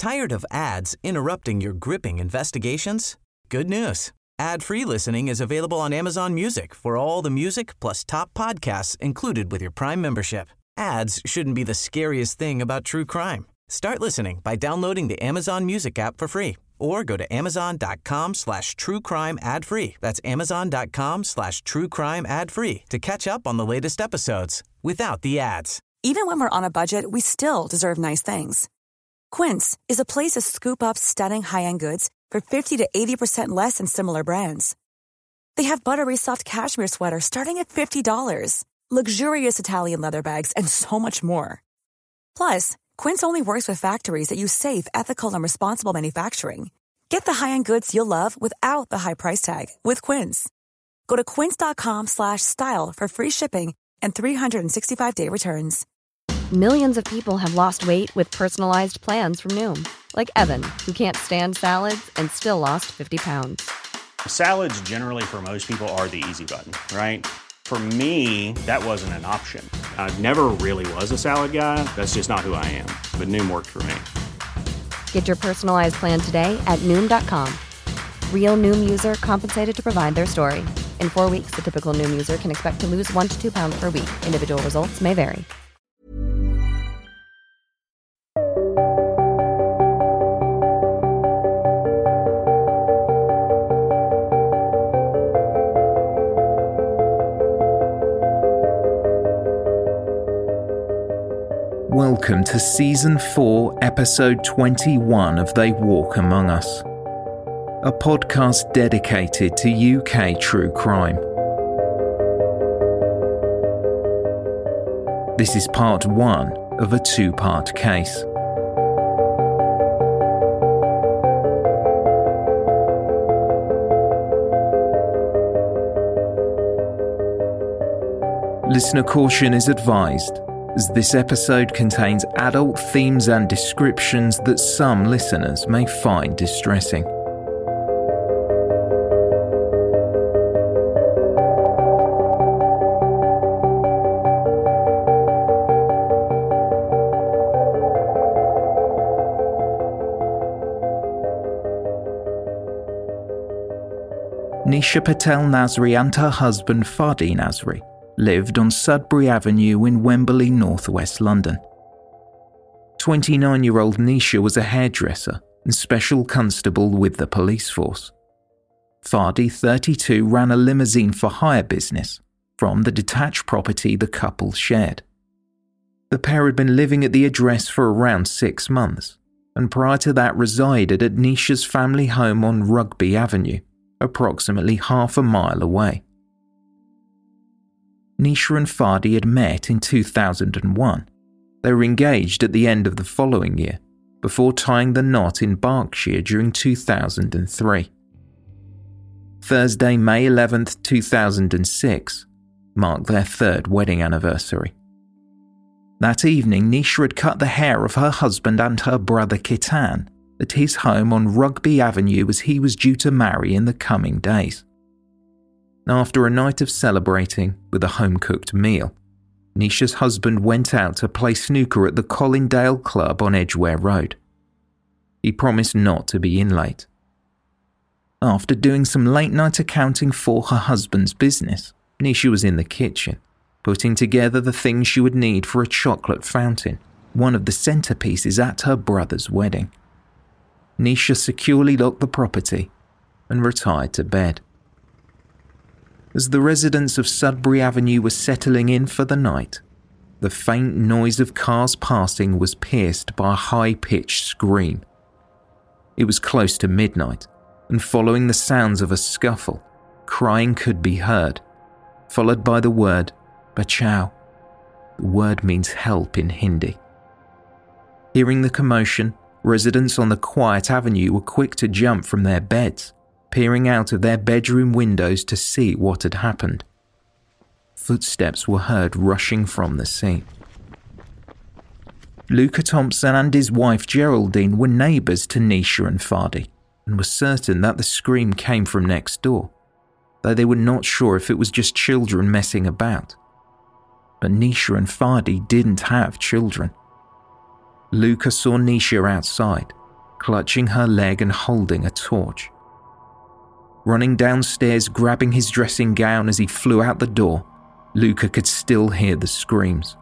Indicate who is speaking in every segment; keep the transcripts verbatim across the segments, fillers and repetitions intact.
Speaker 1: Tired of ads interrupting your gripping investigations? Good news. Ad-free listening is available on Amazon Music for all the music plus top podcasts included with your Prime membership. Ads shouldn't be the scariest thing about true crime. Start listening by downloading the Amazon Music app for free or go to amazon.com slash true crime ad free. That's amazon.com slash true crime ad free to catch up on the latest episodes without the ads.
Speaker 2: Even when we're on a budget, we still deserve nice things. Quince is a place to scoop up stunning high-end goods for fifty to eighty percent less than similar brands. They have buttery soft cashmere sweaters starting at fifty dollars, luxurious Italian leather bags, and so much more. Plus, Quince only works with factories that use safe, ethical, and responsible manufacturing. Get the high-end goods you'll love without the high price tag with Quince. Go to quince.com slash style for free shipping and three sixty-five day returns.
Speaker 3: Millions of people have lost weight with personalized plans from Noom. Like Evan, who can't stand salads and still lost fifty pounds.
Speaker 4: Salads generally for most people are the easy button, right? For me, that wasn't an option. I never really was a salad guy. That's just not who I am. But Noom worked for me.
Speaker 3: Get your personalized plan today at Noom dot com. Real Noom user compensated to provide their story. In four weeks, the typical Noom user can expect to lose one to two pounds per week. Individual results may vary.
Speaker 5: Welcome to Season four, Episode twenty-one of They Walk Among Us, a podcast dedicated to U K true crime. This is part one of a two-part case. Listener caution is advised, as this episode contains adult themes and descriptions that some listeners may find distressing. Nisha Patel Nasri and her husband Fadi Nasri lived on Sudbury Avenue in Wembley, northwest London. twenty-nine-year-old Nisha was a hairdresser and special constable with the police force. Fadi, thirty-two, ran a limousine for hire business from the detached property the couple shared. The pair had been living at the address for around six months, and prior to that resided at Nisha's family home on Rugby Avenue, approximately half a mile away. Nisha and Fadi had met in two thousand one. They were engaged at the end of the following year, before tying the knot in Berkshire during two thousand three. Thursday, May eleventh, two thousand six, marked their third wedding anniversary. That evening, Nisha had cut the hair of her husband and her brother Kitan at his home on Rugby Avenue as he was due to marry in the coming days. After a night of celebrating with a home-cooked meal, Nisha's husband went out to play snooker at the Collindale Club on Edgware Road. He promised not to be in late. After doing some late-night accounting for her husband's business, Nisha was in the kitchen, putting together the things she would need for a chocolate fountain, one of the centerpieces at her brother's wedding. Nisha securely locked the property and retired to bed. As the residents of Sudbury Avenue were settling in for the night, the faint noise of cars passing was pierced by a high-pitched scream. It was close to midnight, and following the sounds of a scuffle, crying could be heard, followed by the word "Bachao." The word means help in Hindi. Hearing the commotion, residents on the quiet avenue were quick to jump from their beds, peering out of their bedroom windows to see what had happened. Footsteps were heard rushing from the scene. Luca Thompson and his wife Geraldine were neighbours to Nisha and Fadi and were certain that the scream came from next door, though they were not sure if it was just children messing about. But Nisha and Fadi didn't have children. Luca saw Nisha outside, clutching her leg and holding a torch. Running downstairs, grabbing his dressing gown as he flew out the door, Luca could still hear the screams.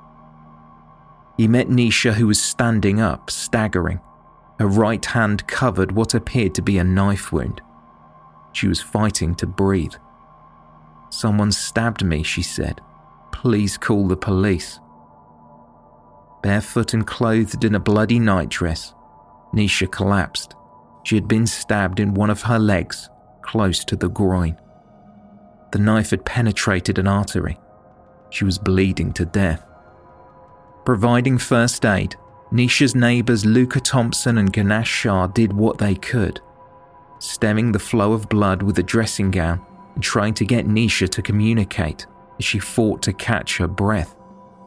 Speaker 5: He met Nisha, who was standing up, staggering. Her right hand covered what appeared to be a knife wound. She was fighting to breathe. "Someone stabbed me," she said. "Please call the police." Barefoot and clothed in a bloody nightdress, Nisha collapsed. She had been stabbed in one of her legs, close to the groin. The knife had penetrated an artery. She was bleeding to death. Providing first aid, Nisha's neighbours Luca Thompson and Ganesh Shah did what they could, stemming the flow of blood with a dressing gown and trying to get Nisha to communicate as she fought to catch her breath.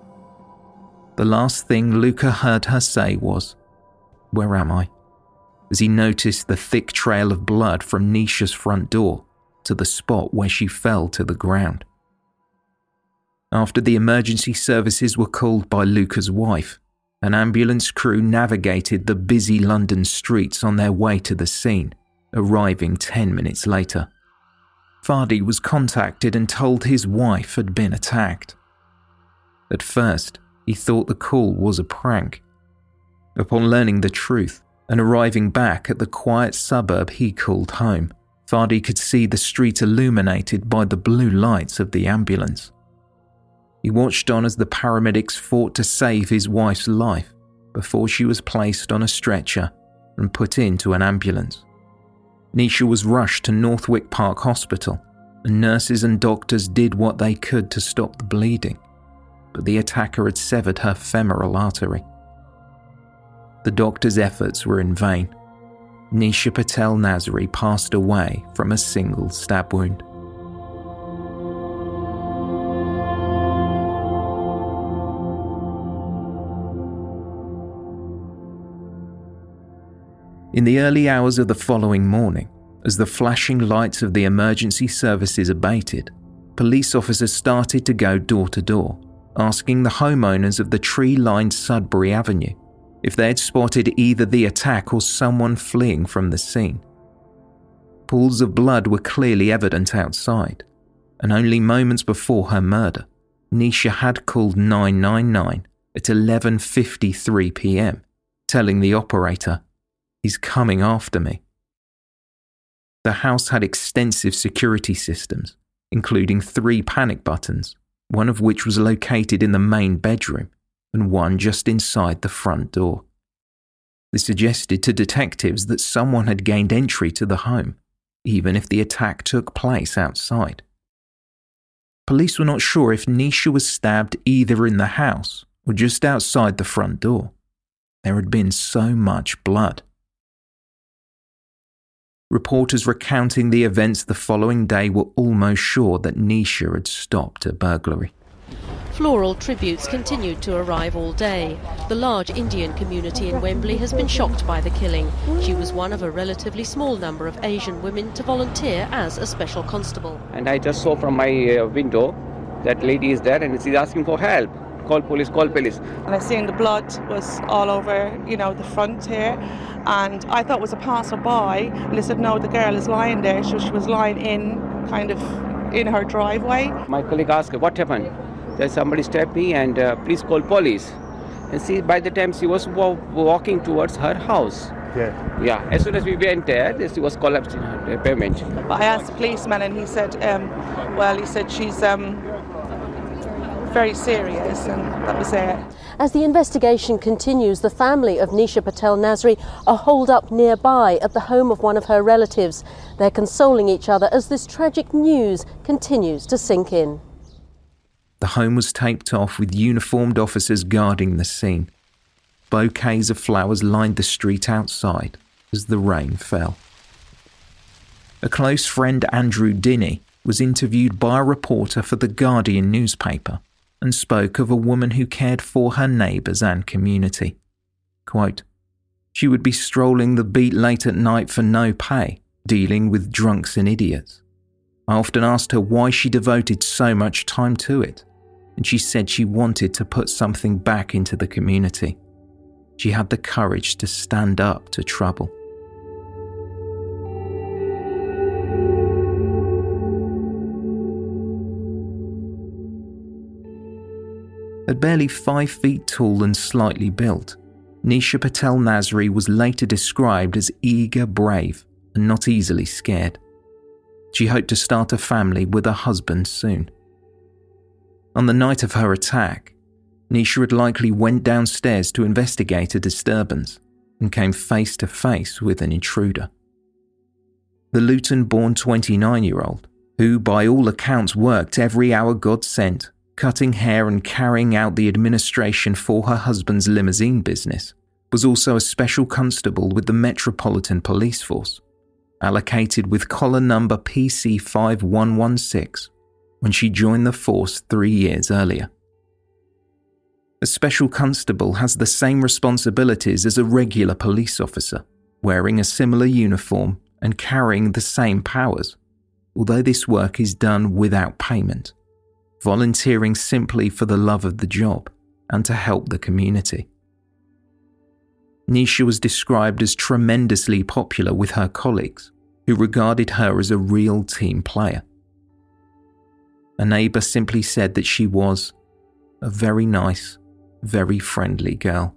Speaker 5: The last thing Luca heard her say was, "Where am I?" as he noticed the thick trail of blood from Nisha's front door to the spot where she fell to the ground. After the emergency services were called by Luca's wife, an ambulance crew navigated the busy London streets on their way to the scene, arriving ten minutes later. Fadi was contacted and told his wife had been attacked. At first, he thought the call was a prank. Upon learning the truth and arriving back at the quiet suburb he called home, Fadi could see the street illuminated by the blue lights of the ambulance. He watched on as the paramedics fought to save his wife's life before she was placed on a stretcher and put into an ambulance. Nisha was rushed to Northwick Park Hospital, and nurses and doctors did what they could to stop the bleeding, but the attacker had severed her femoral artery. The doctors' efforts were in vain. Nisha Patel Nazri passed away from a single stab wound. In the early hours of the following morning, as the flashing lights of the emergency services abated, police officers started to go door to door, asking the homeowners of the tree-lined Sudbury Avenue if they had spotted either the attack or someone fleeing from the scene. Pools of blood were clearly evident outside, and only moments before her murder, Nisha had called nine nine nine at eleven fifty-three p.m, telling the operator, "He's coming after me." The house had extensive security systems, including three panic buttons, one of which was located in the main bedroom and one just inside the front door. This suggested to detectives that someone had gained entry to the home, even if the attack took place outside. Police were not sure if Nisha was stabbed either in the house or just outside the front door. There had been so much blood. Reporters recounting the events the following day were almost sure that Nisha had stopped a burglary.
Speaker 6: Floral tributes continued to arrive all day. The large Indian community in Wembley has been shocked by the killing. She was one of a relatively small number of Asian women to volunteer as a special constable.
Speaker 7: And I just saw from my uh, window that lady is there and she's asking for help. Call police, call police.
Speaker 8: And I seen the blood was all over, you know, the front here. And I thought it was a passerby. And they said, no, the girl is lying there. So she was lying in, kind of, in her driveway.
Speaker 7: My colleague asked her, what happened? That somebody stabbed me and uh, please call police. And see, by the time she was wa- walking towards her house.
Speaker 9: Yeah.
Speaker 7: Yeah. As soon as we went there, she was collapsed in her pavement.
Speaker 8: But I asked the policeman and he said, um, well, he said she's um, very serious, and that was it.
Speaker 6: As the investigation continues, the family of Nisha Patel Nazri are holed up nearby at the home of one of her relatives. They're consoling each other as this tragic news continues to sink in.
Speaker 5: The home was taped off with uniformed officers guarding the scene. Bouquets of flowers lined the street outside as the rain fell. A close friend, Andrew Dinny, was interviewed by a reporter for the Guardian newspaper and spoke of a woman who cared for her neighbours and community. Quote, "She would be strolling the beat late at night for no pay, dealing with drunks and idiots. I often asked her why she devoted so much time to it, and she said she wanted to put something back into the community. She had the courage to stand up to trouble." At barely five feet tall and slightly built, Nisha Patel Nasri was later described as eager, brave, and not easily scared. She hoped to start a family with her husband soon. On the night of her attack, Nisha had likely went downstairs to investigate a disturbance and came face to face with an intruder. The Luton-born twenty-nine-year-old, who by all accounts worked every hour God sent, cutting hair and carrying out the administration for her husband's limousine business, was also a special constable with the Metropolitan Police Force, allocated with collar number P C five one one six when she joined the force three years earlier. A special constable has the same responsibilities as a regular police officer, wearing a similar uniform and carrying the same powers, although this work is done without payment, volunteering simply for the love of the job and to help the community. Nisha was described as tremendously popular with her colleagues, who regarded her as a real team player. A neighbour simply said that she was a very nice, very friendly girl.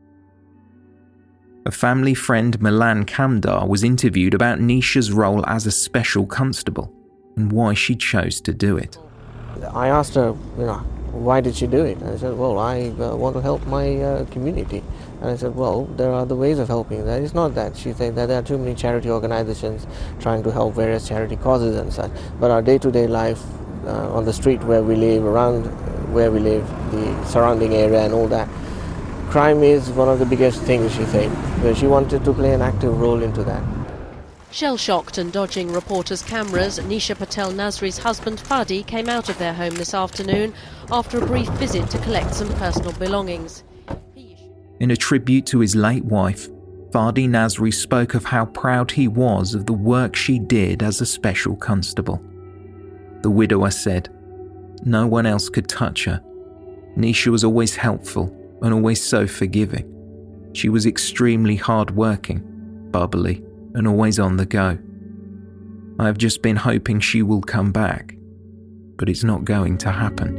Speaker 5: A family friend, Milan Kamdar, was interviewed about Nisha's role as a special constable and why she chose to do it.
Speaker 9: I asked her, you know, why did she do it? And I said, well, I uh, want to help my uh, community. And I said, well, there are other ways of helping. That is not that. She said that there are too many charity organizations trying to help various charity causes and such. But our day-to-day life uh, on the street where we live, around where we live, the surrounding area and all that, crime is one of the biggest things, she said. But she wanted to play an active role into that.
Speaker 6: Shell-shocked and dodging reporters' cameras, Nisha Patel Nasri's husband Fadi came out of their home this afternoon after a brief visit to collect some personal belongings.
Speaker 5: In a tribute to his late wife, Fadi Nasri spoke of how proud he was of the work she did as a special constable. The widower said, "No one else could touch her. Nisha was always helpful and always so forgiving. She was extremely hard-working, bubbly, and always on the go. I have just been hoping she will come back, but it's not going to happen."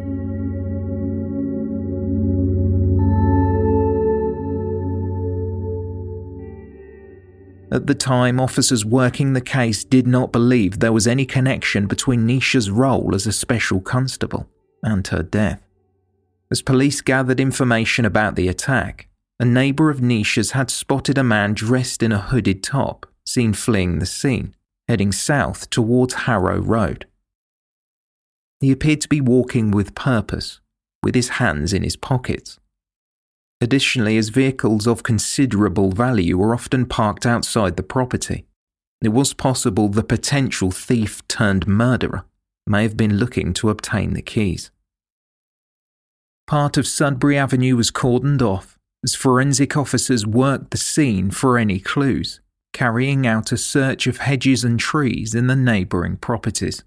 Speaker 5: At the time, officers working the case did not believe there was any connection between Nisha's role as a special constable and her death. As police gathered information about the attack, a neighbour of Nisha's had spotted a man dressed in a hooded top seen fleeing the scene, heading south towards Harrow Road. He appeared to be walking with purpose, with his hands in his pockets. Additionally, as vehicles of considerable value were often parked outside the property, it was possible the potential thief turned murderer may have been looking to obtain the keys. Part of Sudbury Avenue was cordoned off as forensic officers worked the scene for any clues, carrying out a search of hedges and trees in the neighbouring properties.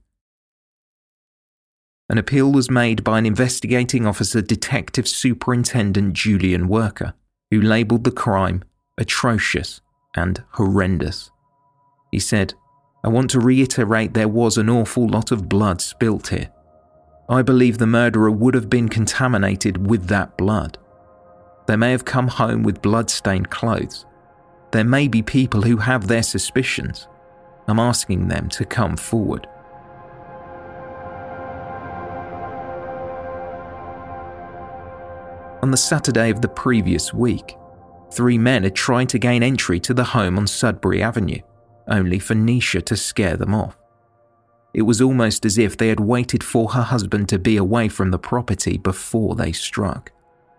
Speaker 5: An appeal was made by an investigating officer, Detective Superintendent Julian Worker, who labelled the crime atrocious and horrendous. He said, "I want to reiterate there was an awful lot of blood spilt here. I believe the murderer would have been contaminated with that blood. They may have come home with blood-stained clothes. There may be people who have their suspicions. I'm asking them to come forward." On the Saturday of the previous week, three men had tried to gain entry to the home on Sudbury Avenue, only for Nisha to scare them off. It was almost as if they had waited for her husband to be away from the property before they struck.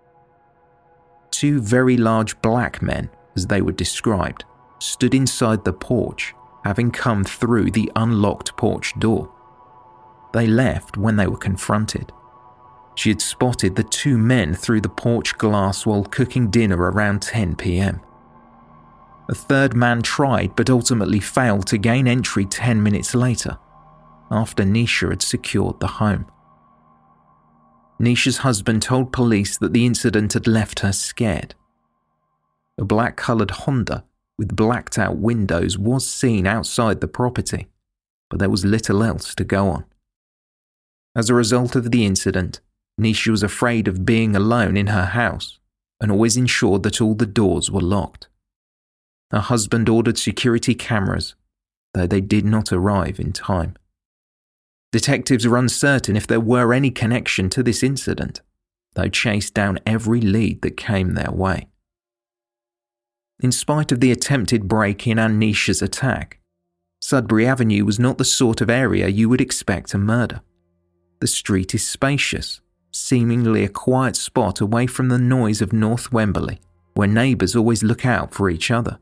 Speaker 5: Two very large black men, as they were described, stood inside the porch, having come through the unlocked porch door. They left when they were confronted. She had spotted the two men through the porch glass while cooking dinner around ten p.m. A third man tried but ultimately failed to gain entry ten minutes later, after Nisha had secured the home. Nisha's husband told police that the incident had left her scared. A black-coloured Honda with blacked-out windows was seen outside the property, but there was little else to go on. As a result of the incident, Nisha was afraid of being alone in her house and always ensured that all the doors were locked. Her husband ordered security cameras, though they did not arrive in time. Detectives are uncertain if there were any connection to this incident, though chased down every lead that came their way. In spite of the attempted break-in and Nisha's attack, Sudbury Avenue was not the sort of area you would expect a murder. The street is spacious, seemingly a quiet spot away from the noise of North Wembley, where neighbours always look out for each other.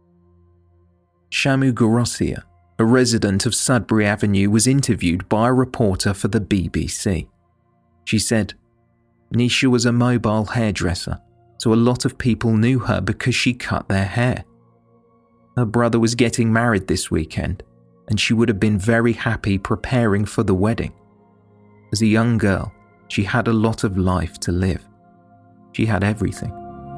Speaker 5: Shamu Gorosia, a resident of Sudbury Avenue, was interviewed by a reporter for the B B C. She said, "Nisha was a mobile hairdresser, so a lot of people knew her because she cut their hair. Her brother was getting married this weekend, and she would have been very happy preparing for the wedding. As a young girl, she had a lot of life to live. She had everything."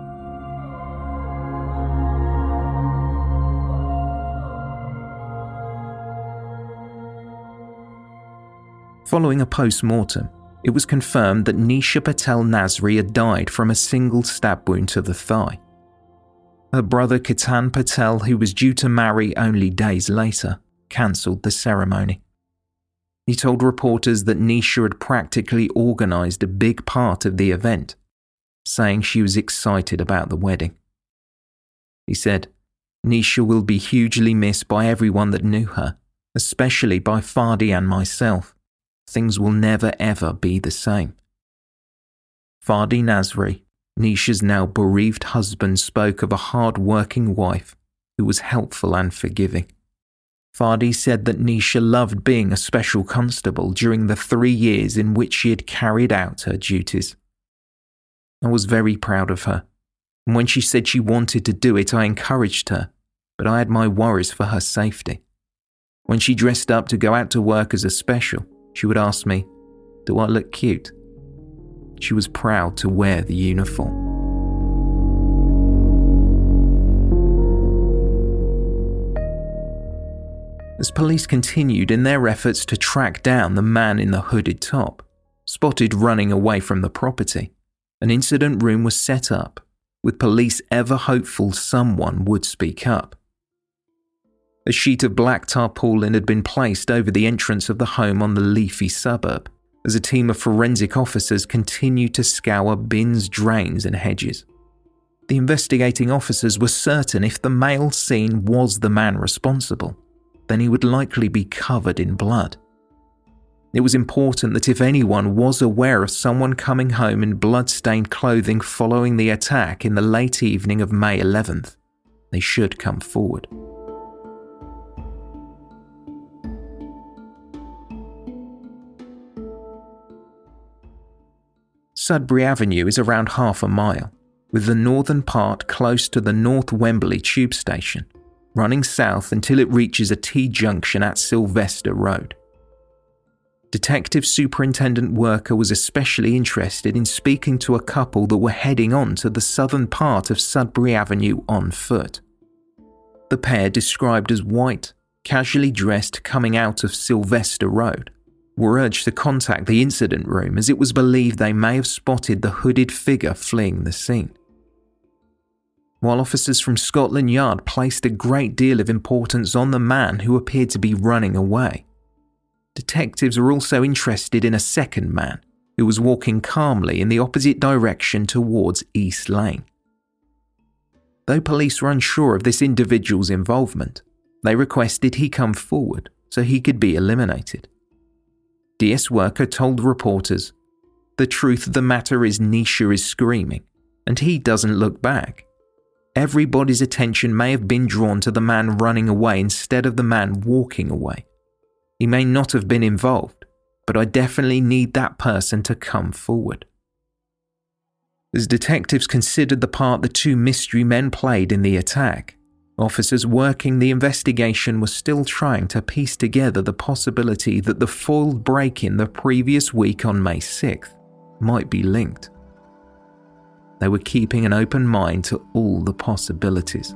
Speaker 5: Following a post-mortem, it was confirmed that Nisha Patel Nazri had died from a single stab wound to the thigh. Her brother Ketan Patel, who was due to marry only days later, cancelled the ceremony. He told reporters that Nisha had practically organised a big part of the event, saying she was excited about the wedding. He said, "Nisha will be hugely missed by everyone that knew her, especially by Fadi and myself. Things will never ever be the same." Fadi Nazri, Nisha's now bereaved husband, spoke of a hard-working wife who was helpful and forgiving. Fadi said that Nisha loved being a special constable during the three years in which she had carried out her duties. "I was very proud of her, and when she said she wanted to do it, I encouraged her, but I had my worries for her safety. When she dressed up to go out to work as a special, she would ask me, 'Do I look cute?' She was proud to wear the uniform." As police continued in their efforts to track down the man in the hooded top, spotted running away from the property, an incident room was set up, with police ever hopeful someone would speak up. A sheet of black tarpaulin had been placed over the entrance of the home on the leafy suburb, as a team of forensic officers continued to scour bins, drains and hedges. The investigating officers were certain if the male seen was the man responsible, then he would likely be covered in blood. It was important that if anyone was aware of someone coming home in blood-stained clothing following the attack in the late evening of May eleventh, they should come forward. Sudbury Avenue is around half a mile, with the northern part close to the North Wembley tube station, running south until it reaches a T-junction at Sylvester Road. Detective Superintendent Worker was especially interested in speaking to a couple that were heading on to the southern part of Sudbury Avenue on foot. The pair, described as white, casually dressed coming out of Sylvester Road, were urged to contact the incident room as it was believed they may have spotted the hooded figure fleeing the scene. While officers from Scotland Yard placed a great deal of importance on the man who appeared to be running away, detectives were also interested in a second man who was walking calmly in the opposite direction towards East Lane. Though police were unsure of this individual's involvement, they requested he come forward so he could be eliminated. D S Worker told reporters, "The truth of the matter is Nisha is screaming, and he doesn't look back. Everybody's attention may have been drawn to the man running away instead of the man walking away. He may not have been involved, but I definitely need that person to come forward." As detectives considered the part the two mystery men played in the attack, officers working the investigation were still trying to piece together the possibility that the foiled break-in the previous week on May sixth might be linked. They were keeping an open mind to all the possibilities.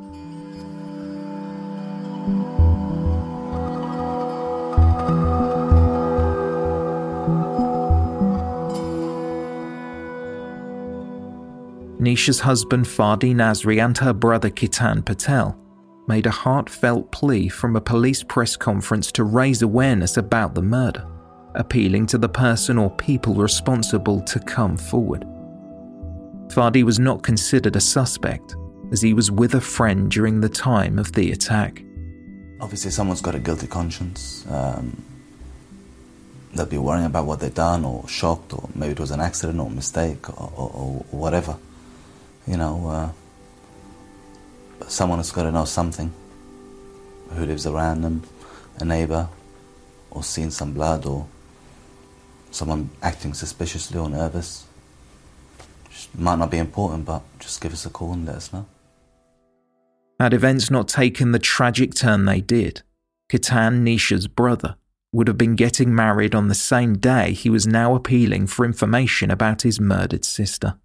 Speaker 5: Nisha's husband Fadi Nazri and her brother Kitan Patel made a heartfelt plea from a police press conference to raise awareness about the murder, appealing to the person or people responsible to come forward. Fadi was not considered a suspect, as he was with a friend during the time of the attack.
Speaker 10: Obviously someone's got a guilty conscience. Um, they'll be worrying about what they've done, or shocked, or maybe it was an accident or mistake, or, or, or whatever. You know, uh, but someone has got to know something. Who lives around them, a neighbour, or seen some blood, or someone acting suspiciously or nervous. Just might not be important, but just give us a call and let us know.
Speaker 5: Had events not taken the tragic turn they did, Kitan, Nisha's brother, would have been getting married on the same day he was now appealing for information about his murdered sister.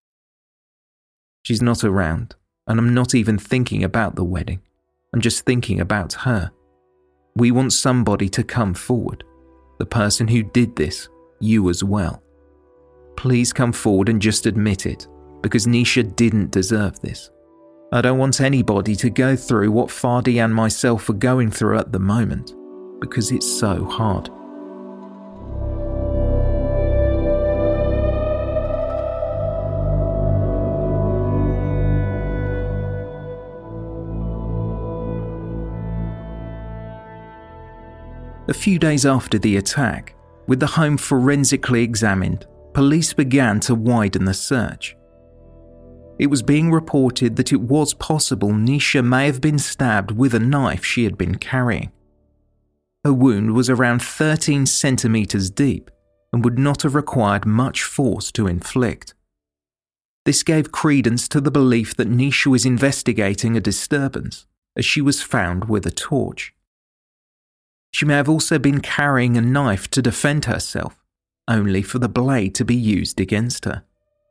Speaker 5: She's not around, and I'm not even thinking about the wedding. I'm just thinking about her. We want somebody to come forward. The person who did this, you as well. Please come forward and just admit it, because Nisha didn't deserve this. I don't want anybody to go through what Fadi and myself are going through at the moment, because it's so hard. A few days after the attack, with the home forensically examined, police began to widen the search. It was being reported that it was possible Nisha may have been stabbed with a knife she had been carrying. Her wound was around thirteen centimetres deep and would not have required much force to inflict. This gave credence to the belief that Nisha was investigating a disturbance, as she was found with a torch. She may have also been carrying a knife to defend herself, only for the blade to be used against her.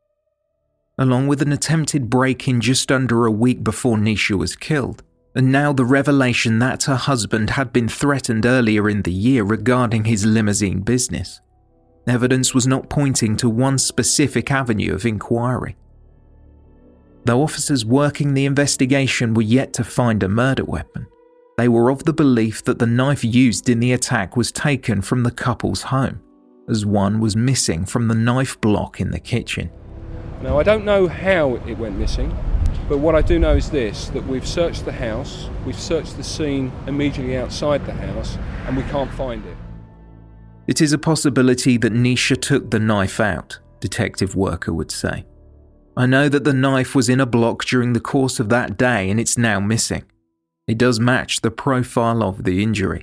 Speaker 5: Along with an attempted break-in just under a week before Nisha was killed, and now the revelation that her husband had been threatened earlier in the year regarding his limousine business, evidence was not pointing to one specific avenue of inquiry. Though officers working the investigation were yet to find a murder weapon, they were of the belief that the knife used in the attack was taken from the couple's home, as one was missing from the knife block in the kitchen.
Speaker 11: Now, I don't know how it went missing, but what I do know is this, that we've searched the house, we've searched the scene immediately outside the house, and we can't find it.
Speaker 5: It is a possibility that Nisha took the knife out, Detective Worker would say. I know that the knife was in a block during the course of that day and it's now missing. It does match the profile of the injury.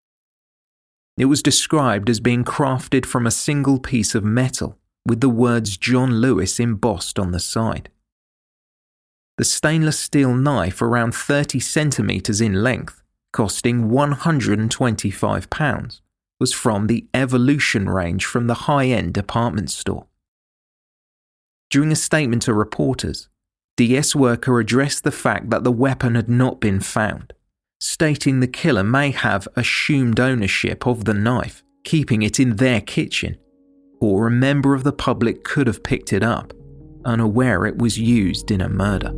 Speaker 5: It was described as being crafted from a single piece of metal with the words John Lewis embossed on the side. The stainless steel knife, around thirty centimetres in length, costing one hundred twenty-five pounds, was from the Evolution range from the high-end department store. During a statement to reporters, D S Worker addressed the fact that the weapon had not been found, stating the killer may have assumed ownership of the knife, keeping it in their kitchen, or a member of the public could have picked it up, unaware it was used in a murder.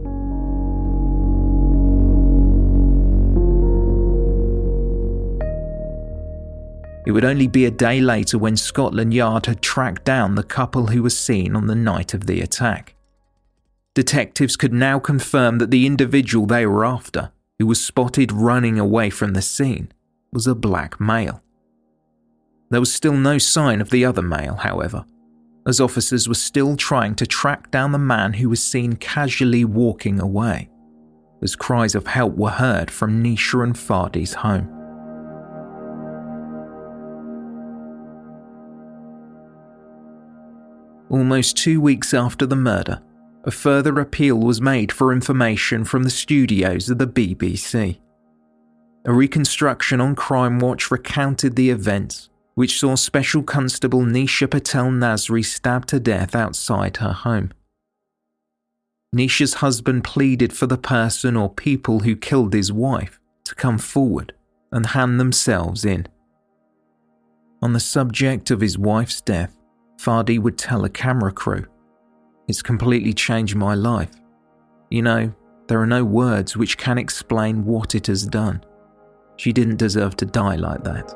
Speaker 5: It would only be a day later when Scotland Yard had tracked down the couple who was seen on the night of the attack. Detectives could now confirm that the individual they were after, who was spotted running away from the scene, was a black male. There was still no sign of the other male, however, as officers were still trying to track down the man who was seen casually walking away, as cries of help were heard from Nisha and Fadi's home. Almost two weeks after the murder, a further appeal was made for information from the studios of the B B C. A reconstruction on Crime Watch recounted the events, which saw Special Constable Nisha Patel Nazri stabbed to death outside her home. Nisha's husband pleaded for the person or people who killed his wife to come forward and hand themselves in. On the subject of his wife's death, Fadi would tell a camera crew, It's completely changed my life. You know, there are no words which can explain what it has done. She didn't deserve to die like that.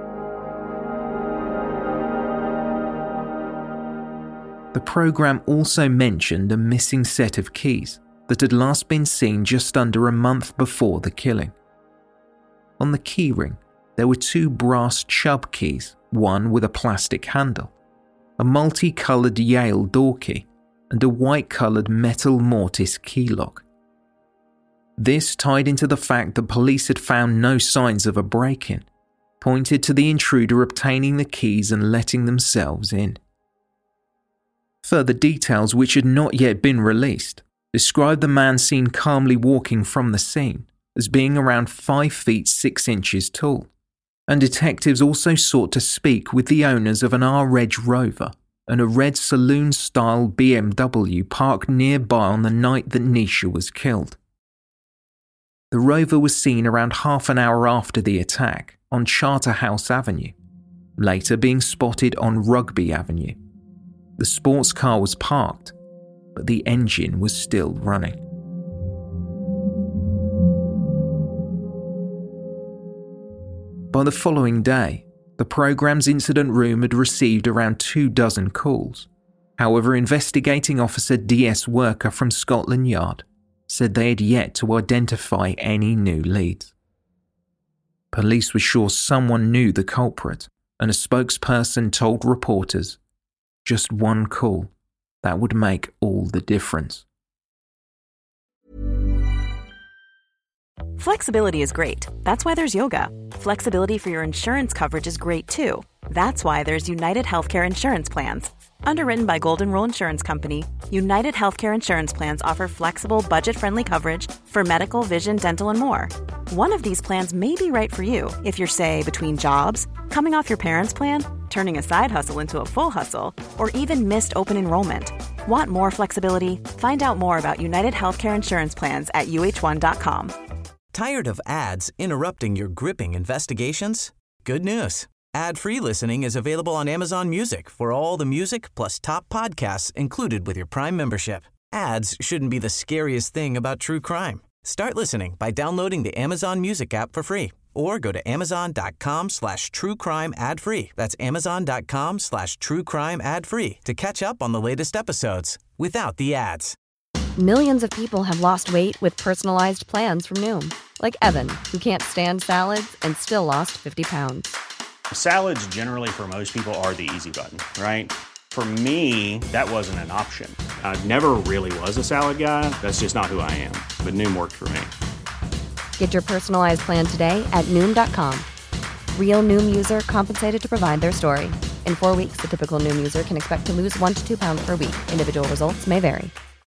Speaker 5: The programme also mentioned a missing set of keys that had last been seen just under a month before the killing. On the keyring, there were two brass Chubb keys, one with a plastic handle, a multicoloured Yale door key, and a white-coloured metal mortise key lock. This, tied into the fact that police had found no signs of a break-in, pointed to the intruder obtaining the keys and letting themselves in. Further details, which had not yet been released, described the man seen calmly walking from the scene as being around five feet six inches tall, and detectives also sought to speak with the owners of an R-Reg Rover and a red saloon-style B M W parked nearby on the night that Nisha was killed. The Rover was seen around half an hour after the attack on Charterhouse Avenue, later being spotted on Rugby Avenue. The sports car was parked, but the engine was still running. By the following day, the programme's incident room had received around two dozen calls. However, investigating officer D S Worker from Scotland Yard said they had yet to identify any new leads. Police were sure someone knew the culprit, and a spokesperson told reporters, just one call, that would make all the difference.
Speaker 2: Flexibility is great. That's why there's yoga. Flexibility for your insurance coverage is great too. That's why there's United Healthcare Insurance Plans. Underwritten by Golden Rule Insurance Company, United Healthcare Insurance Plans offer flexible, budget-friendly coverage for medical, vision, dental, and more. One of these plans may be right for you if you're, say, between jobs, coming off your parents' plan, turning a side hustle into a full hustle, or even missed open enrollment. Want more flexibility? Find out more about United Healthcare Insurance Plans at U H one dot com.
Speaker 1: Tired of ads interrupting your gripping investigations? Good news. Ad-free listening is available on Amazon Music for all the music plus top podcasts included with your Prime membership. Ads shouldn't be the scariest thing about true crime. Start listening by downloading the Amazon Music app for free or go to amazon.com slash true crime ad free. That's amazon.com slash true crime ad free to catch up on the latest episodes without the ads.
Speaker 3: Millions of people have lost weight with personalized plans from Noom, like Evan, who can't stand salads and still lost fifty pounds.
Speaker 4: Salads generally for most people are the easy button, right? For me, that wasn't an option. I never really was a salad guy. That's just not who I am. But Noom worked for me.
Speaker 3: Get your personalized plan today at Noom dot com. Real Noom user compensated to provide their story. In four weeks, the typical Noom user can expect to lose one to two pounds per week. Individual results may vary.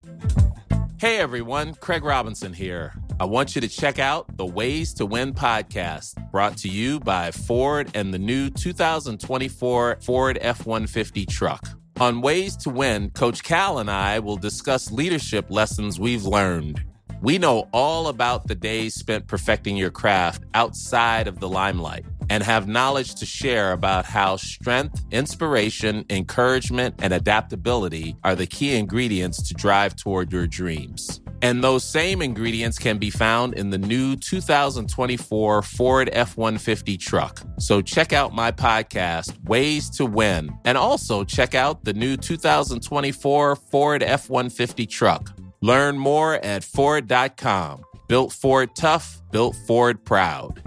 Speaker 12: Hey everyone, Craig Robinson here. I want you to check out the Ways to Win podcast, brought to you by Ford and the new two thousand twenty-four Ford F one fifty truck. On Ways to Win, Coach Cal and I will discuss leadership lessons we've learned. We know all about the days spent perfecting your craft outside of the limelight and have knowledge to share about how strength, inspiration, encouragement, and adaptability are the key ingredients to drive toward your dreams. And those same ingredients can be found in the new two thousand twenty-four Ford F one fifty truck. So check out my podcast, Ways to Win, and also check out the new two thousand twenty-four Ford F one fifty truck. Learn more at Ford dot com. Built Ford tough, built Ford proud.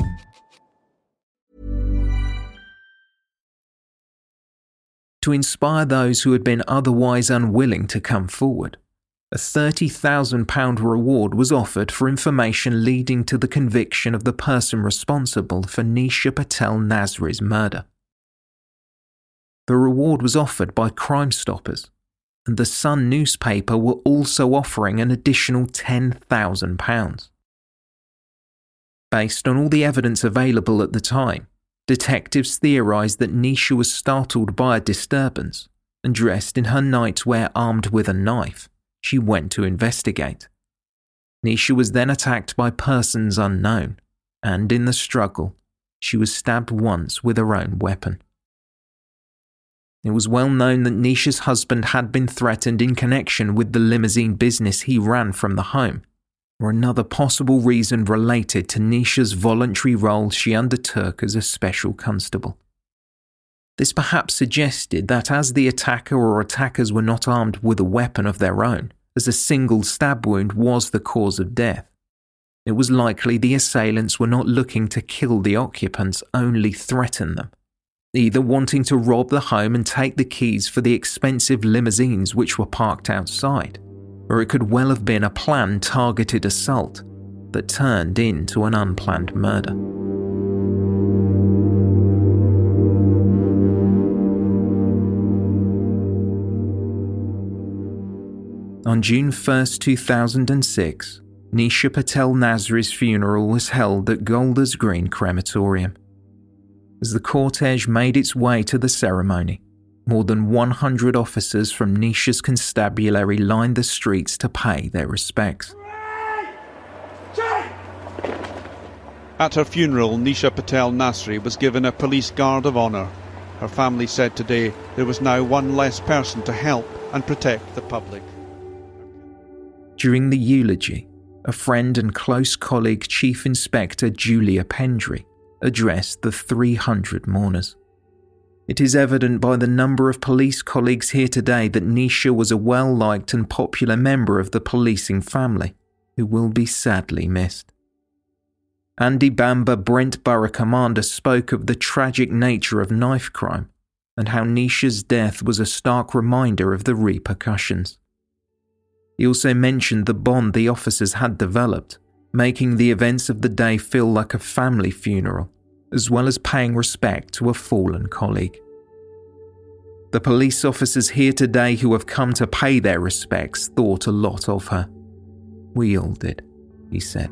Speaker 5: To inspire those who had been otherwise unwilling to come forward, a thirty thousand pounds reward was offered for information leading to the conviction of the person responsible for Nisha Patel Nasri's murder. The reward was offered by Crime Stoppers, and the Sun newspaper were also offering an additional ten thousand pounds. Based on all the evidence available at the time, detectives theorised that Nisha was startled by a disturbance and, dressed in her nightwear armed with a knife, she went to investigate. Nisha was then attacked by persons unknown, and in the struggle, she was stabbed once with her own weapon. It was well known that Nisha's husband had been threatened in connection with the limousine business he ran from the home, or another possible reason related to Nisha's voluntary role she undertook as a special constable. This perhaps suggested that as the attacker or attackers were not armed with a weapon of their own, as a single stab wound was the cause of death, it was likely the assailants were not looking to kill the occupants, only threaten them, either wanting to rob the home and take the keys for the expensive limousines which were parked outside, or it could well have been a planned targeted assault that turned into an unplanned murder. On June first, two thousand six, Nisha Patel Nasri's funeral was held at Golders Green Crematorium. As the cortege made its way to the ceremony, more than one hundred officers from Nisha's constabulary lined the streets to pay their respects.
Speaker 13: At her funeral, Nisha Patel Nasri was given a police guard of honour. Her family said today there was now one less person to help and protect the public.
Speaker 5: During the eulogy, a friend and close colleague, Chief Inspector Julia Pendry, addressed the three hundred mourners. It is evident by the number of police colleagues here today that Nisha was a well-liked and popular member of the policing family, who will be sadly missed. Andy Bamber, Brent Borough Commander, spoke of the tragic nature of knife crime and how Nisha's death was a stark reminder of the repercussions. He also mentioned the bond the officers had developed, making the events of the day feel like a family funeral, as well as paying respect to a fallen colleague. The police officers here today who have come to pay their respects thought a lot of her. We all did, he said.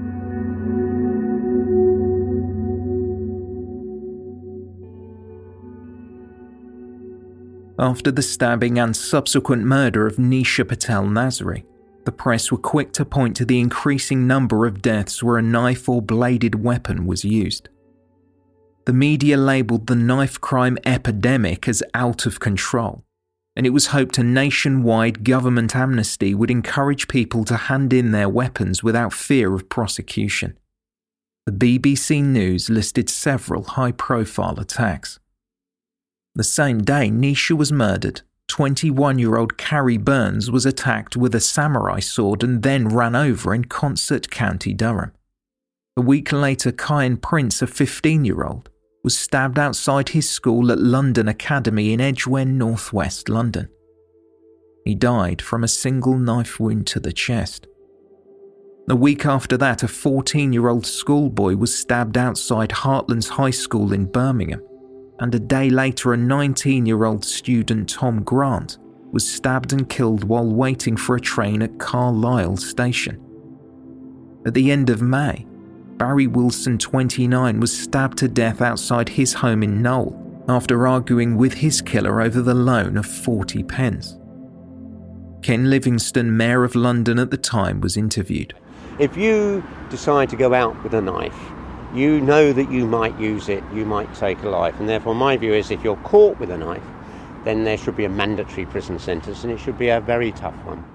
Speaker 5: After the stabbing and subsequent murder of Nisha Patel Nasri, the press were quick to point to the increasing number of deaths where a knife or bladed weapon was used. The media labelled the knife crime epidemic as out of control, and it was hoped a nationwide government amnesty would encourage people to hand in their weapons without fear of prosecution. The B B C News listed several high-profile attacks. The same day Nisha was murdered, twenty-one-year-old Carrie Burns was attacked with a samurai sword and then ran over in Concert, County Durham. A week later, Kyan Prince, a fifteen-year-old, was stabbed outside his school at London Academy in Edgware, northwest London. He died from a single knife wound to the chest. A week after that, a fourteen-year-old schoolboy was stabbed outside Heartlands High School in Birmingham, and a day later a nineteen-year-old student, Tom Grant, was stabbed and killed while waiting for a train at Carlisle Station. At the end of May, Barry Wilson, twenty-nine, was stabbed to death outside his home in Knowle after arguing with his killer over the loan of forty pence. Ken Livingstone, Mayor of London at the time, was interviewed.
Speaker 14: If you decide to go out with a knife, you know that you might use it, you might take a life, and therefore my view is if you're caught with a knife, then there should be a mandatory prison sentence, and it should be a very tough one.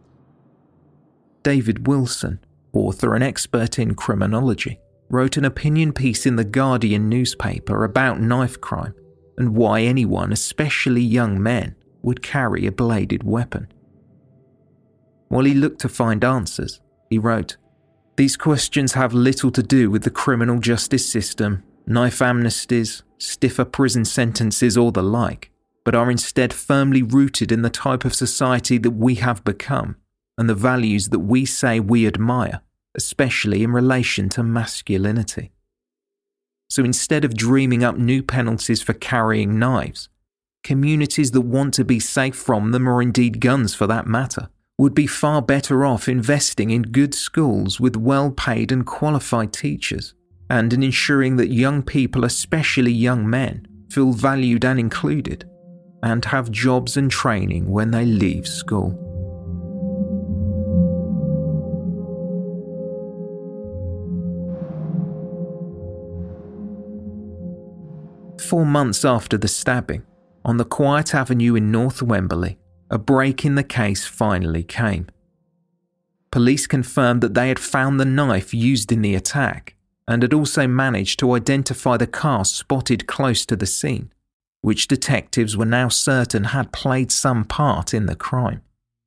Speaker 5: David Wilson, author and expert in criminology, wrote an opinion piece in the Guardian newspaper about knife crime and why anyone, especially young men, would carry a bladed weapon. While he looked to find answers, he wrote, "These questions have little to do with the criminal justice system, knife amnesties, stiffer prison sentences or the like, but are instead firmly rooted in the type of society that we have become and the values that we say we admire, especially in relation to masculinity. So instead of dreaming up new penalties for carrying knives, communities that want to be safe from them, or indeed guns for that matter, would be far better off investing in good schools with well-paid and qualified teachers, and in ensuring that young people, especially young men, feel valued and included, and have jobs and training when they leave school." Four months after the stabbing, on the quiet avenue in North Wembley, a break in the case finally came. Police confirmed that they had found the knife used in the attack and had also managed to identify the car spotted close to the scene, which detectives were now certain had played some part in the crime.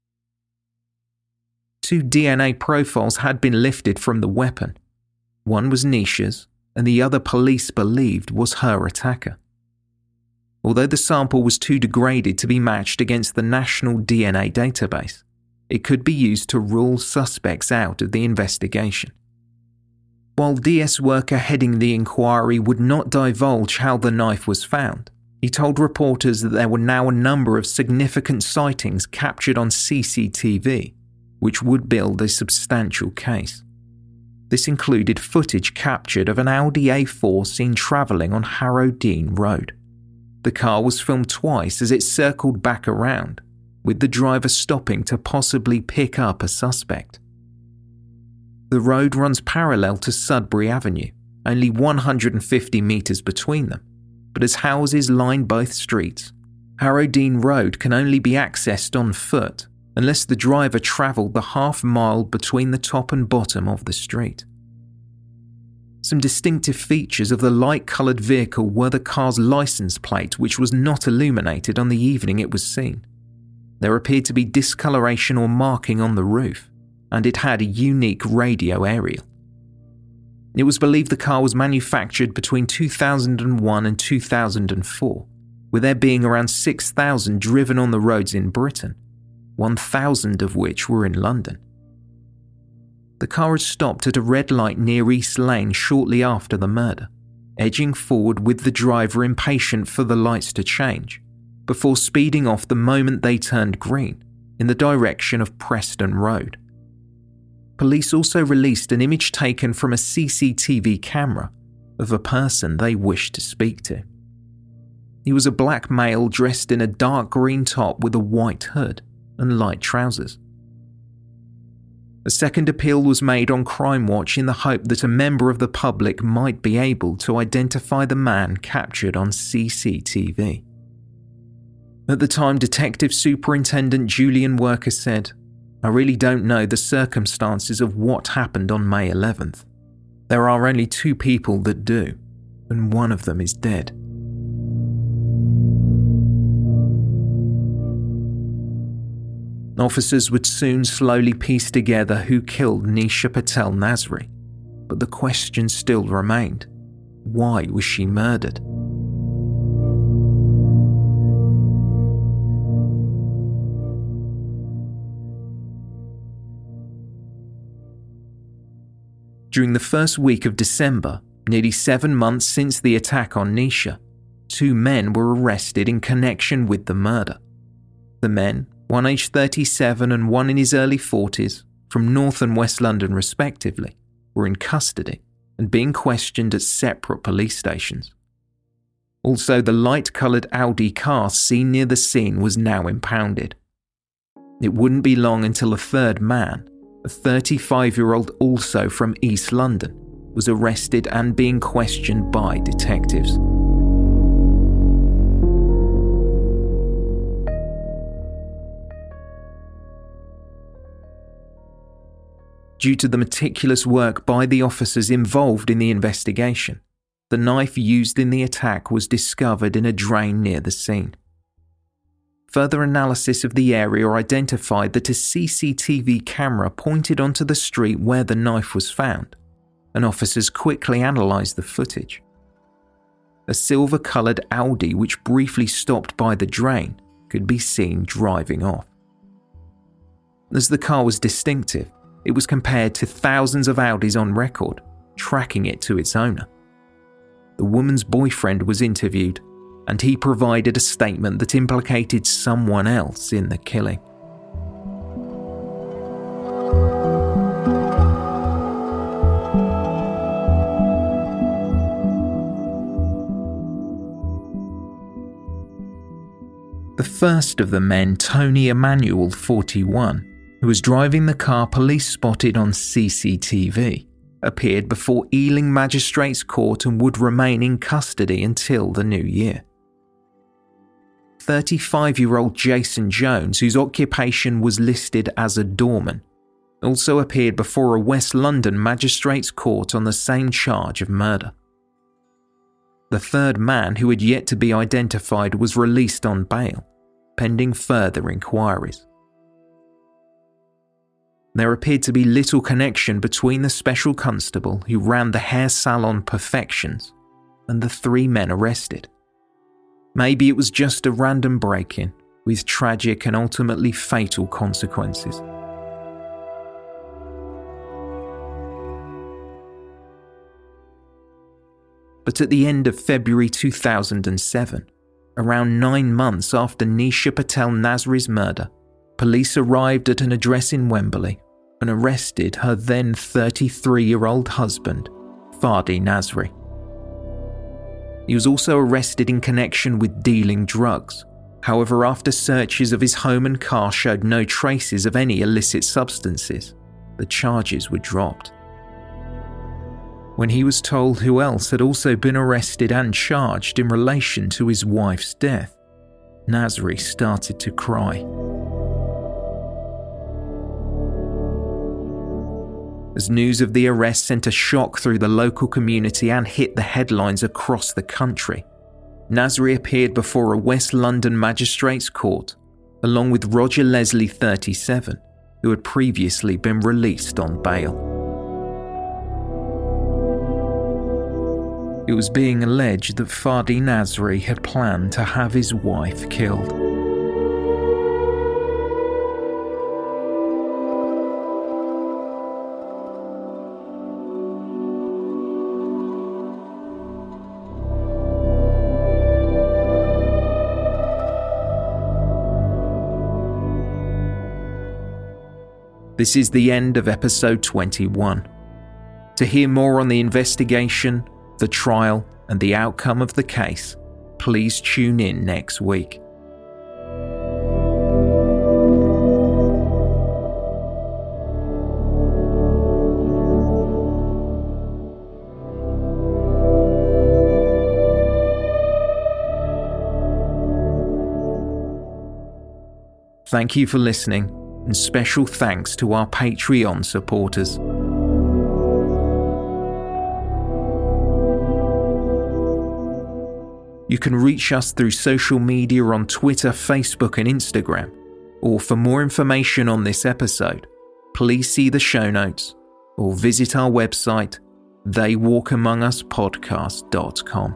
Speaker 5: Two D N A profiles had been lifted from the weapon. One was Nisha's, and the other police believed was her attacker. Although the sample was too degraded to be matched against the national D N A database, it could be used to rule suspects out of the investigation. While D S worker heading the inquiry would not divulge how the knife was found, he told reporters that there were now a number of significant sightings captured on C C T V, which would build a substantial case. This included footage captured of an Audi A four seen travelling on Harrow Dean Road. The car was filmed twice as it circled back around, with the driver stopping to possibly pick up a suspect. The road runs parallel to Sudbury Avenue, only one hundred fifty metres between them, but as houses line both streets, Harrow Dean Road can only be accessed on foot unless the driver travelled the half mile between the top and bottom of the street. Some distinctive features of the light-coloured vehicle were the car's licence plate, which was not illuminated on the evening it was seen. There appeared to be discoloration or marking on the roof, and it had a unique radio aerial. It was believed the car was manufactured between two thousand one and two thousand four, with there being around six thousand driven on the roads in Britain, one thousand of which were in London. The car had stopped at a red light near East Lane shortly after the murder, edging forward with the driver impatient for the lights to change, before speeding off the moment they turned green, in the direction of Preston Road. Police also released an image taken from a C C T V camera of a person they wished to speak to. He was a black male dressed in a dark green top with a white hood and light trousers. A second appeal was made on Crime Watch in the hope that a member of the public might be able to identify the man captured on C C T V. At the time, Detective Superintendent Julian Worker said, "I really don't know the circumstances of what happened on May eleventh. There are only two people that do, and one of them is dead." Officers would soon slowly piece together who killed Nisha Patel Nasri, but the question still remained: why was she murdered? During the first week of December, nearly seven months since the attack on Nisha, two men were arrested in connection with the murder. The men, one aged thirty-seven and one in his early forties, from North and West London respectively, were in custody and being questioned at separate police stations. Also, the light-coloured Audi car seen near the scene was now impounded. It wouldn't be long until a third man, a thirty-five-year-old also from East London, was arrested and being questioned by detectives. Due to the meticulous work by the officers involved in the investigation, the knife used in the attack was discovered in a drain near the scene. Further analysis of the area identified that a C C T V camera pointed onto the street where the knife was found, and officers quickly analysed the footage. A silver-coloured Audi which briefly stopped by the drain could be seen driving off. As the car was distinctive, it was compared to thousands of Audis on record, tracking it to its owner. The woman's boyfriend was interviewed, and he provided a statement that implicated someone else in the killing. The first of the men, Tony Emanuel, forty-one, who was driving the car police spotted on C C T V, appeared before Ealing Magistrates Court and would remain in custody until the new year. thirty-five-year-old Jason Jones, whose occupation was listed as a doorman, also appeared before a West London magistrate's court on the same charge of murder. The third man, who had yet to be identified, was released on bail, pending further inquiries. There appeared to be little connection between the special constable who ran the hair salon Perfections and the three men arrested. Maybe it was just a random break-in with tragic and ultimately fatal consequences. But at the end of February two thousand seven, around nine months after Nisha Patel Nasri's murder, police arrived at an address in Wembley and arrested her then thirty-three-year-old husband, Fadi Nasri. He was also arrested in connection with dealing drugs. However, after searches of his home and car showed no traces of any illicit substances, the charges were dropped. When he was told who else had also been arrested and charged in relation to his wife's death, Nasri started to cry. As news of the arrest sent a shock through the local community and hit the headlines across the country, Nasri appeared before a West London magistrate's court, along with Roger Leslie, thirty-seven, who had previously been released on bail. It was being alleged that Fadi Nasri had planned to have his wife killed. This is the end of episode twenty-one. To hear more on the investigation, the trial, and the outcome of the case, please tune in next week. Thank you for listening, and special thanks to our Patreon supporters. You can reach us through social media on Twitter, Facebook, and Instagram. Or for more information on this episode, please see the show notes or visit our website, they walk among us podcast dot com.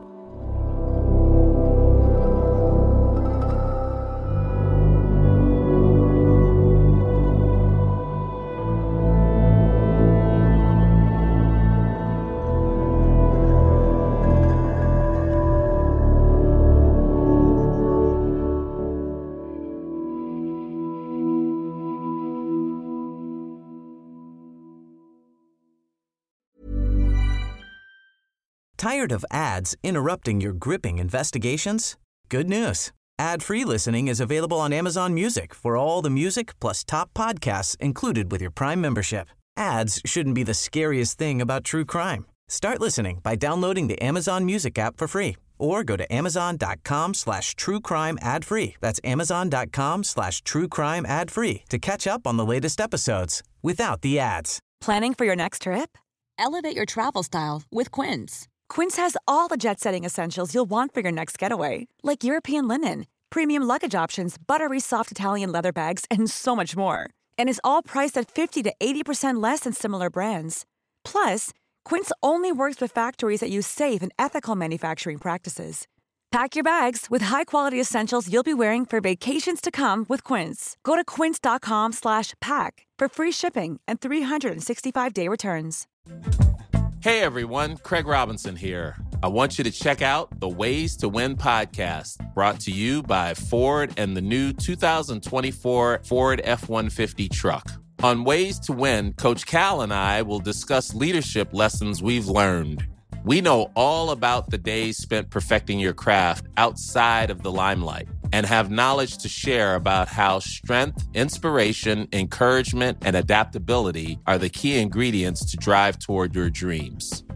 Speaker 1: Tired of ads interrupting your gripping investigations? Good news. Ad-free listening is available on Amazon Music for all the music plus top podcasts included with your Prime membership. Ads shouldn't be the scariest thing about true crime. Start listening by downloading the Amazon Music app for free or go to amazon.com slash true crime ad free. That's amazon.com slash true crime ad free to catch up on the latest episodes without the ads.
Speaker 2: Planning for your next trip? Elevate your travel style with Quince. Quince has all the jet-setting essentials you'll want for your next getaway, like European linen, premium luggage options, buttery soft Italian leather bags, and so much more. And is all priced at fifty to eighty percent less than similar brands. Plus, Quince only works with factories that use safe and ethical manufacturing practices. Pack your bags with high-quality essentials you'll be wearing for vacations to come with Quince. Go to quince.com slash pack for free shipping and three sixty-five day returns.
Speaker 12: Hey everyone, Craig Robinson here. I want you to check out the Ways to Win podcast, brought to you by Ford and the new two thousand twenty-four Ford F one fifty truck. On Ways to Win, Coach Cal and I will discuss leadership lessons we've learned. We know all about the days spent perfecting your craft outside of the limelight and have knowledge to share about how strength, inspiration, encouragement, and adaptability are the key ingredients to drive toward your dreams.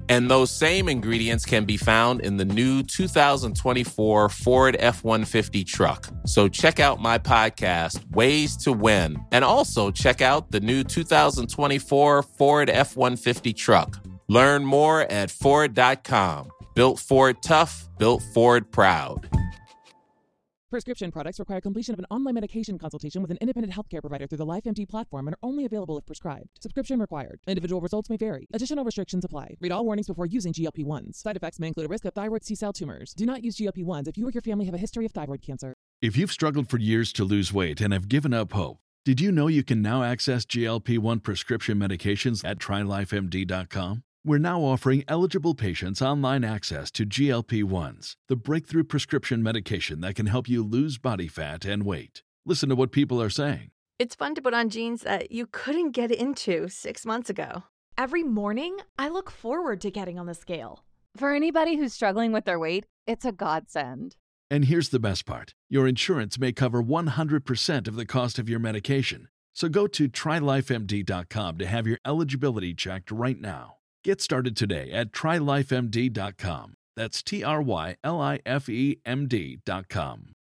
Speaker 12: And those same ingredients can be found in the new two thousand twenty-four Ford F one fifty truck. So check out my podcast, Ways to Win, and also check out the new two thousand twenty-four Ford F one fifty truck. Learn more at Ford dot com. Built Ford tough, built Ford proud.
Speaker 15: Prescription products require completion of an online medication consultation with an independent healthcare provider through the LifeMD platform and are only available if prescribed. Subscription required. Individual results may vary. Additional restrictions apply. Read all warnings before using G L P one s. Side effects may include a risk of thyroid C-cell tumors. Do not use G L P one s if you or your family have a history of thyroid cancer.
Speaker 16: If you've struggled for years to lose weight and have given up hope, did you know you can now access G L P one prescription medications at try life M D dot com? We're now offering eligible patients online access to G L P one s, the breakthrough prescription medication that can help you lose body fat and weight. Listen to what people are saying.
Speaker 17: It's fun to put on jeans that you couldn't get into six months ago.
Speaker 18: Every morning, I look forward to getting on the scale.
Speaker 19: For anybody who's struggling with their weight, it's a godsend.
Speaker 16: And here's the best part. Your insurance may cover one hundred percent of the cost of your medication. So go to try life M D dot com to have your eligibility checked right now. Get started today at try life M D dot com. That's T R Y L I F E M D dot com.